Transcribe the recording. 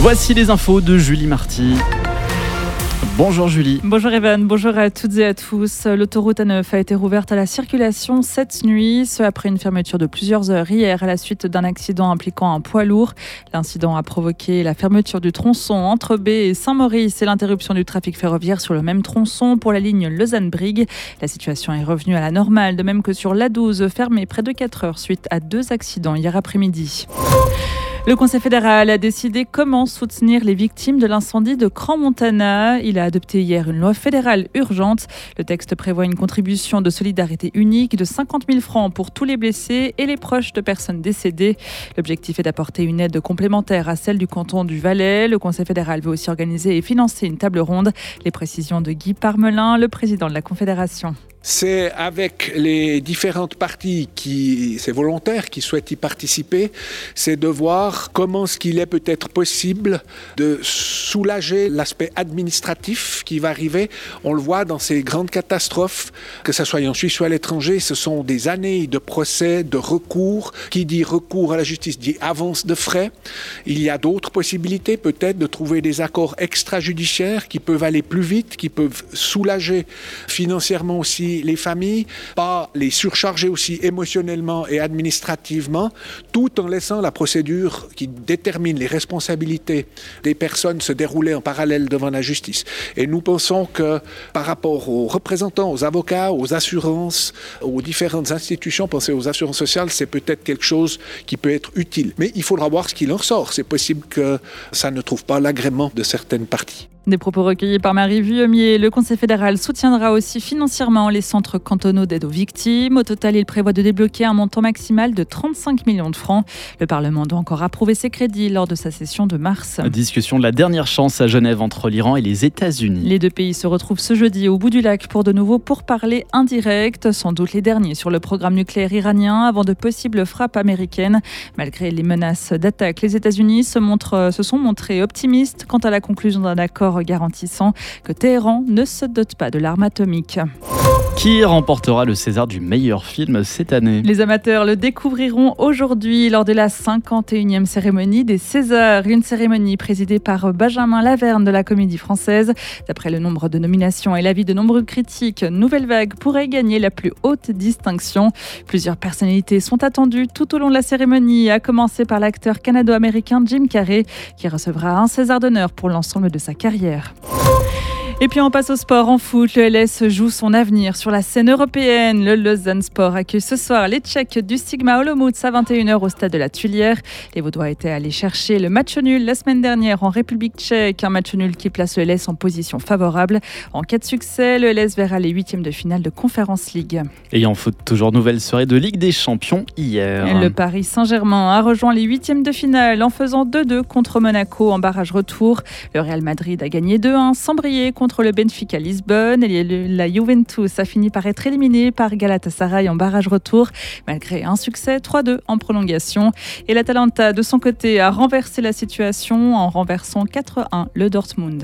Voici les infos de Julie Marty. Bonjour Julie. Bonjour Evan, bonjour à toutes et à tous. L'autoroute A9 a été rouverte à la circulation cette nuit, ce après une fermeture de plusieurs heures hier à la suite d'un accident impliquant un poids lourd. L'incident a provoqué la fermeture du tronçon entre B et Saint-Maurice et l'interruption du trafic ferroviaire sur le même tronçon pour la ligne Lausanne-Brigue. La situation est revenue à la normale, de même que sur l'A12, fermée près de 4 heures suite à 2 accidents hier après-midi. Le Conseil fédéral a décidé comment soutenir les victimes de l'incendie de Crans-Montana. Il a adopté hier une loi fédérale urgente. Le texte prévoit une contribution de solidarité unique de 50 000 francs pour tous les blessés et les proches de personnes décédées. L'objectif est d'apporter une aide complémentaire à celle du canton du Valais. Le Conseil fédéral veut aussi organiser et financer une table ronde. Les précisions de Guy Parmelin, le président de la Confédération. C'est avec les différentes parties, ces volontaires qui souhaitent y participer, c'est de voir comment est-ce qu'il est peut-être possible de soulager l'aspect administratif qui va arriver. On le voit dans ces grandes catastrophes, que ce soit en Suisse ou à l'étranger, ce sont des années de procès, de recours. Qui dit recours à la justice dit avance de frais. Il y a d'autres possibilités peut-être de trouver des accords extrajudiciaires qui peuvent aller plus vite, qui peuvent soulager financièrement aussi les familles, pas les surcharger aussi émotionnellement et administrativement, tout en laissant la procédure qui détermine les responsabilités des personnes se dérouler en parallèle devant la justice. Et nous pensons que par rapport aux représentants, aux avocats, aux assurances, aux différentes institutions, pensez aux assurances sociales, c'est peut-être quelque chose qui peut être utile. Mais il faudra voir ce qu'il en ressort. C'est possible que ça ne trouve pas l'agrément de certaines parties. Des propos recueillis par Marie Vuillemier. Le Conseil fédéral soutiendra aussi financièrement les centres cantonaux d'aide aux victimes. Au total, il prévoit de débloquer un montant maximal de 35 millions de francs. Le Parlement doit encore approuver ces crédits lors de sa session de mars. Discussion de la dernière chance à Genève entre l'Iran et les États-Unis. Les deux pays se retrouvent ce jeudi au bout du lac pour de nouveaux pourparlers indirects, sans doute les derniers sur le programme nucléaire iranien avant de possibles frappes américaines. Malgré les menaces d'attaque, les États-Unis se sont montrés optimistes quant à la conclusion d'un accord garantissant que Téhéran ne se dote pas de l'arme atomique. Qui remportera le César du meilleur film cette année ? Les amateurs le découvriront aujourd'hui lors de la 51e cérémonie des Césars, une cérémonie présidée par Benjamin Laverne de la Comédie Française. D'après le nombre de nominations et l'avis de nombreux critiques, Nouvelle Vague pourrait gagner la plus haute distinction. Plusieurs personnalités sont attendues tout au long de la cérémonie, à commencer par l'acteur canado-américain Jim Carrey, qui recevra un César d'honneur pour l'ensemble de sa carrière. Et puis on passe au sport en foot. Le LS joue son avenir sur la scène européenne. Le Lausanne Sport accueille ce soir les Tchèques du Sigma Olomouc à 21h au stade de la Tuilière. Les Vaudois étaient allés chercher le match nul la semaine dernière en République tchèque. Un match nul qui place le LS en position favorable. En cas de succès, le LS verra les huitièmes de finale de Conference League. Et en foot, toujours nouvelle soirée de Ligue des Champions hier. Le Paris Saint-Germain a rejoint les huitièmes de finale en faisant 2-2 contre Monaco en barrage retour. Le Real Madrid a gagné 2-1 sans briller contre le Benfica Lisbonne. Et la Juventus a fini par être éliminée par Galatasaray en barrage retour, malgré un succès 3-2 en prolongation. Et l'Atalanta, de son côté, a renversé la situation en renversant 4-1 le Dortmund.